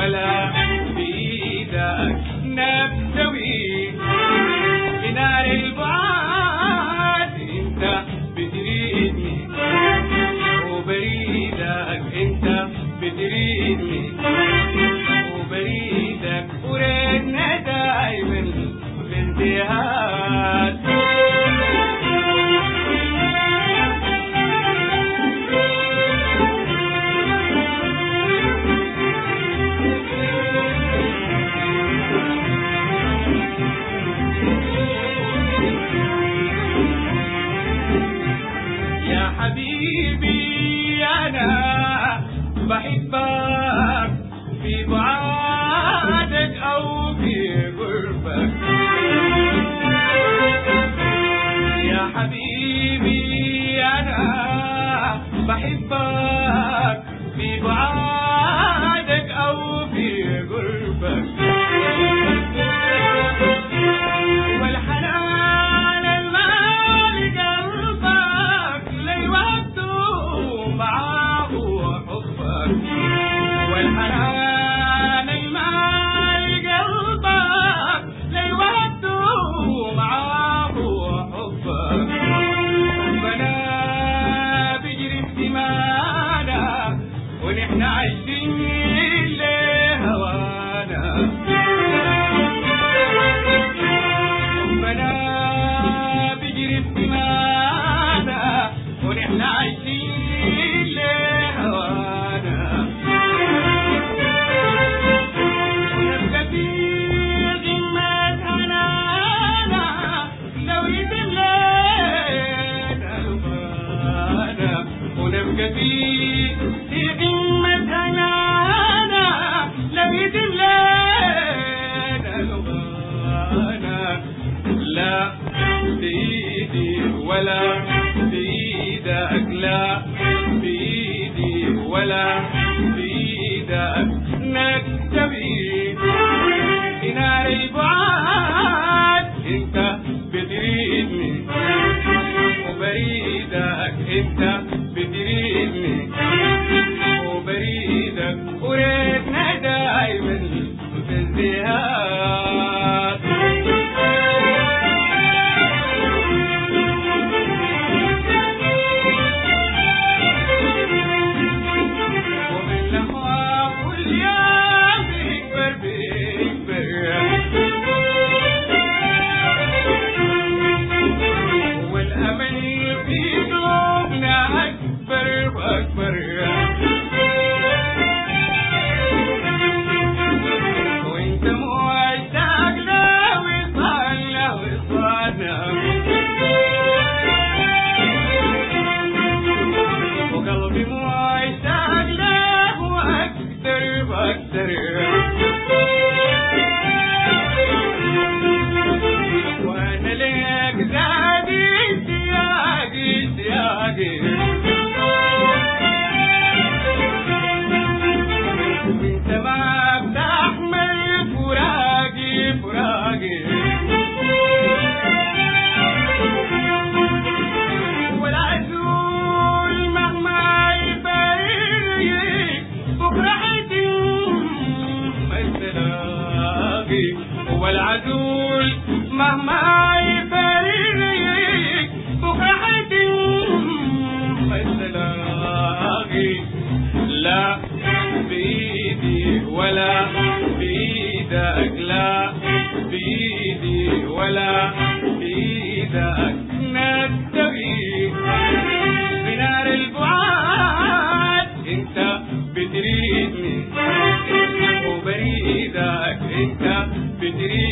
ولا بإيدك نبتوي بنار البعد. انت بتريدني وبريدك، انت بتريدني وبريدك، وريدنا دايما في انتهاء. حبيبي أنا بحبك في بعادك أو في قربك. يا حبيبي أنا بحبك في بعادك أو في قربك. ونحن عايشين لهوانا، حبنا بيجري بدمانا، ونحن عايشين لهوانا. ونبقى في غمة هنانا لو يتم لنا لقانا، ونبقى في لا بإيدي ولا بإيدك، لا بإيدي ولا بإيدك نكتفي بنار البعاد. انت بتريدني وبريدك، انت بتريدني وبريدك، وريتنا دايما في ازدهاد. وقلبي مشتاق له واكثر واكثر، وانا لك زادي اشتياقي اشتياقي، وانت ما بتحمل فراقي فراقي. والعزول مهما يفارقك بكرة حتلاقي. لا بإيدي ولا بإيدك، لا بإيدي ولا بإيدك نكتفي بنار البعاد. انت بتريدني وبريدك، انت بتريدني